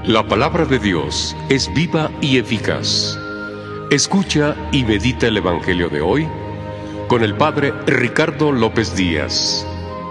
La palabra de Dios es viva y eficaz. Escucha y medita el Evangelio de hoy con el Padre Ricardo López Díaz.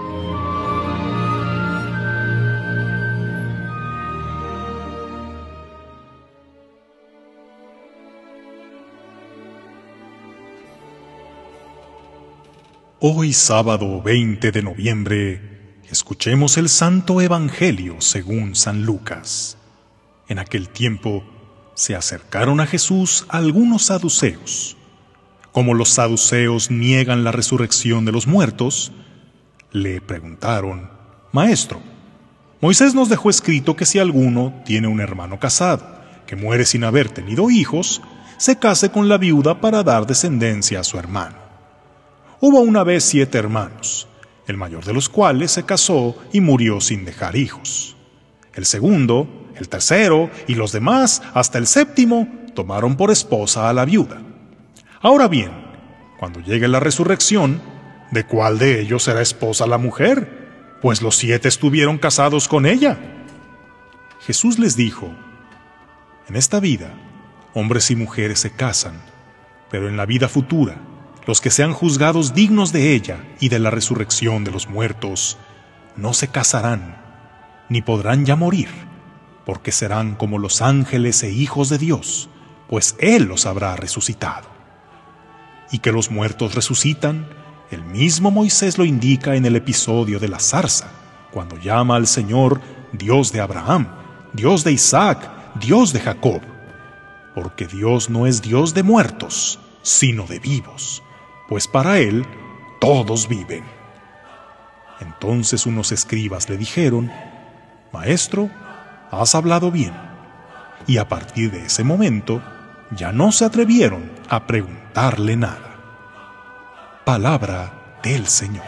Hoy sábado 20 de noviembre, escuchemos el Santo Evangelio según San Lucas. En aquel tiempo se acercaron a Jesús algunos saduceos. Como los saduceos niegan la resurrección de los muertos, le preguntaron: Maestro, Moisés nos dejó escrito que si alguno tiene un hermano casado, que muere sin haber tenido hijos, se case con la viuda para dar descendencia a su hermano. Hubo una vez 7 hermanos, el mayor de los cuales se casó y murió sin dejar hijos. El segundo, el tercero y los demás, hasta el séptimo, tomaron por esposa a la viuda. Ahora bien, cuando llegue la resurrección, ¿de cuál de ellos será esposa la mujer? Pues los 7 estuvieron casados con ella. Jesús les dijo: En esta vida, hombres y mujeres se casan, pero en la vida futura, los que sean juzgados dignos de ella y de la resurrección de los muertos, no se casarán, ni podrán ya morir, porque serán como los ángeles e hijos de Dios, pues Él los habrá resucitado. Y que los muertos resucitan, el mismo Moisés lo indica en el episodio de la zarza, cuando llama al Señor Dios de Abraham, Dios de Isaac, Dios de Jacob, porque Dios no es Dios de muertos, sino de vivos, pues para Él todos viven. Entonces unos escribas le dijeron: Maestro, has hablado bien. Y a partir de ese momento, ya no se atrevieron a preguntarle nada. Palabra del Señor.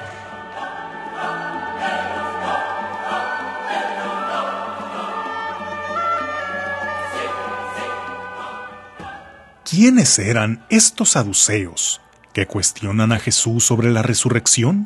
¿Quiénes eran estos saduceos que cuestionan a Jesús sobre la resurrección?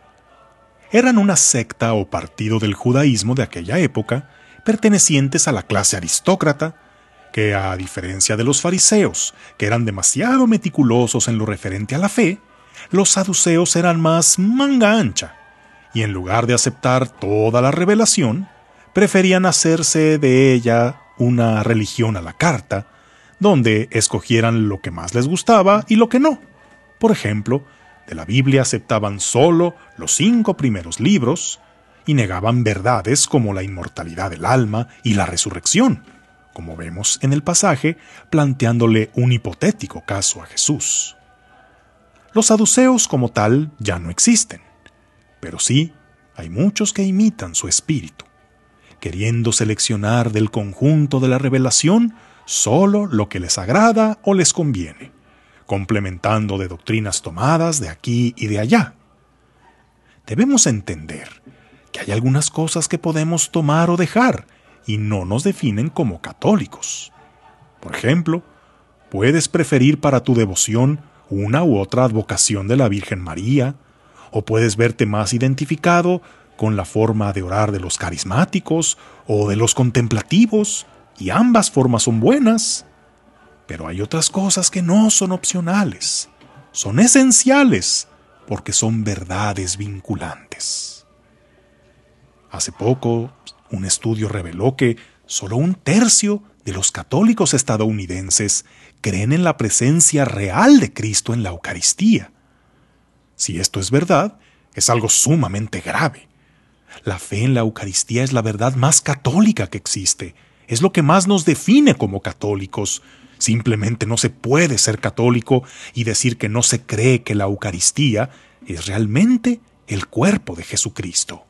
Eran una secta o partido del judaísmo de aquella época, pertenecientes a la clase aristócrata, que a diferencia de los fariseos, que eran demasiado meticulosos en lo referente a la fe, los saduceos eran más manga ancha, y en lugar de aceptar toda la revelación, preferían hacerse de ella una religión a la carta, donde escogieran lo que más les gustaba y lo que no. Por ejemplo, de la Biblia aceptaban solo los 5 primeros libros y negaban verdades como la inmortalidad del alma y la resurrección, como vemos en el pasaje, planteándole un hipotético caso a Jesús. Los saduceos como tal ya no existen, pero sí hay muchos que imitan su espíritu, queriendo seleccionar del conjunto de la revelación solo lo que les agrada o les conviene, complementando de doctrinas tomadas de aquí y de allá. Debemos entender que hay algunas cosas que podemos tomar o dejar y no nos definen como católicos. Por ejemplo, puedes preferir para tu devoción una u otra advocación de la Virgen María, o puedes verte más identificado con la forma de orar de los carismáticos o de los contemplativos, y ambas formas son buenas. Pero hay otras cosas que no son opcionales, son esenciales, porque son verdades vinculantes. Hace poco, un estudio reveló que solo 1/3 de los católicos estadounidenses creen en la presencia real de Cristo en la Eucaristía. Si esto es verdad, es algo sumamente grave. La fe en la Eucaristía es la verdad más católica que existe, es lo que más nos define como católicos. Simplemente no se puede ser católico y decir que no se cree que la Eucaristía es realmente el cuerpo de Jesucristo.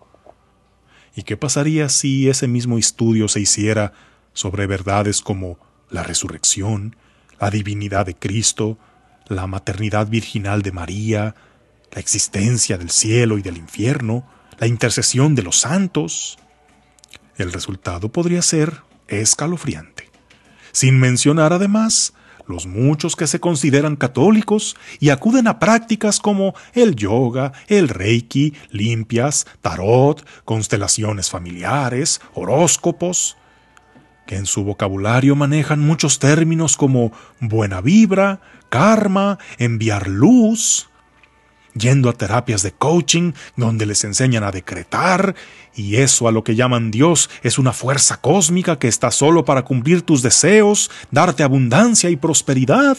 ¿Y qué pasaría si ese mismo estudio se hiciera sobre verdades como la resurrección, la divinidad de Cristo, la maternidad virginal de María, la existencia del cielo y del infierno, la intercesión de los santos? El resultado podría ser escalofriante. Sin mencionar además los muchos que se consideran católicos y acuden a prácticas como el yoga, el reiki, limpias, tarot, constelaciones familiares, horóscopos. que en su vocabulario manejan muchos términos como buena vibra, karma, enviar luz, yendo a terapias de coaching donde les enseñan a decretar, y eso a lo que llaman Dios es una fuerza cósmica que está solo para cumplir tus deseos, darte abundancia y prosperidad.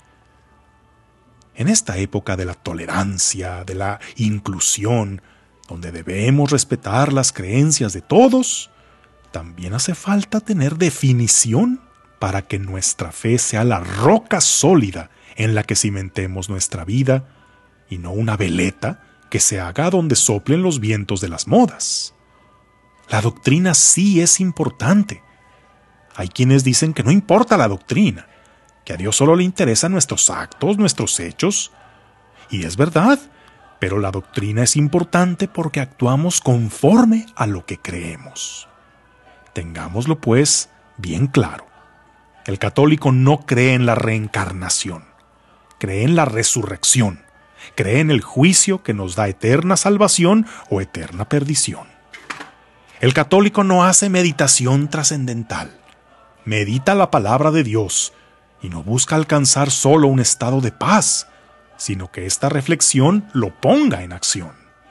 En esta época de la tolerancia, de la inclusión, donde debemos respetar las creencias de todos, también hace falta tener definición para que nuestra fe sea la roca sólida en la que cimentemos nuestra vida y no una veleta que se haga donde soplen los vientos de las modas. La doctrina sí es importante. Hay quienes dicen que no importa la doctrina, que a Dios solo le interesan nuestros actos, nuestros hechos. Y es verdad, pero la doctrina es importante porque actuamos conforme a lo que creemos. Tengámoslo, pues, bien claro. El católico no cree en la reencarnación, cree en la resurrección, cree en el juicio que nos da eterna salvación o eterna perdición. El católico no hace meditación trascendental, medita la palabra de Dios y no busca alcanzar solo un estado de paz, sino que esta reflexión lo ponga en acción.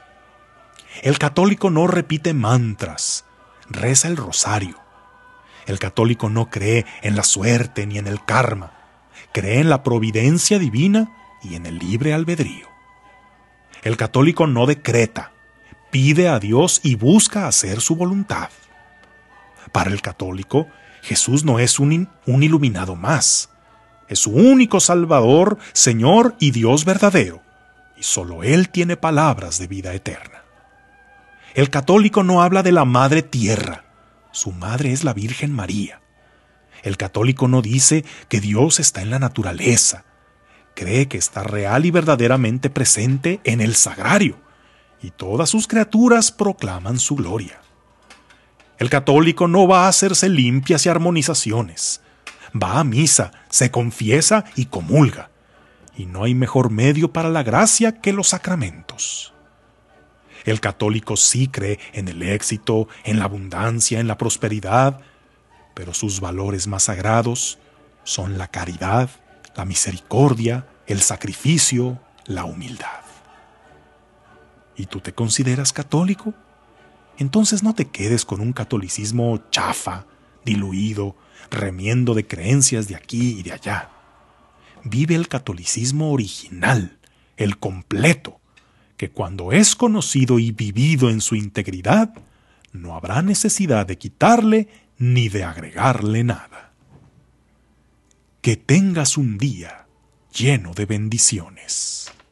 El católico no repite mantras, reza el rosario. El católico no cree en la suerte ni en el karma, cree en la providencia divina y en el libre albedrío. El católico no decreta, pide a Dios y busca hacer su voluntad. Para el católico, Jesús no es un iluminado más. Es su único Salvador, Señor y Dios verdadero, y solo Él tiene palabras de vida eterna. El católico no habla de la Madre Tierra, su madre es la Virgen María. El católico no dice que Dios está en la naturaleza, cree que está real y verdaderamente presente en el sagrario, y todas sus criaturas proclaman su gloria. El católico no va a hacerse limpias y armonizaciones, va a misa, se confiesa y comulga, y no hay mejor medio para la gracia que los sacramentos. El católico sí cree en el éxito, en la abundancia, en la prosperidad, pero sus valores más sagrados son la caridad, la misericordia, el sacrificio, la humildad. ¿Y tú te consideras católico? Entonces no te quedes con un catolicismo chafa, diluido, remiendo de creencias de aquí y de allá. Vive el catolicismo original, el completo, que cuando es conocido y vivido en su integridad, no habrá necesidad de quitarle ni de agregarle nada. Que tengas un día lleno de bendiciones.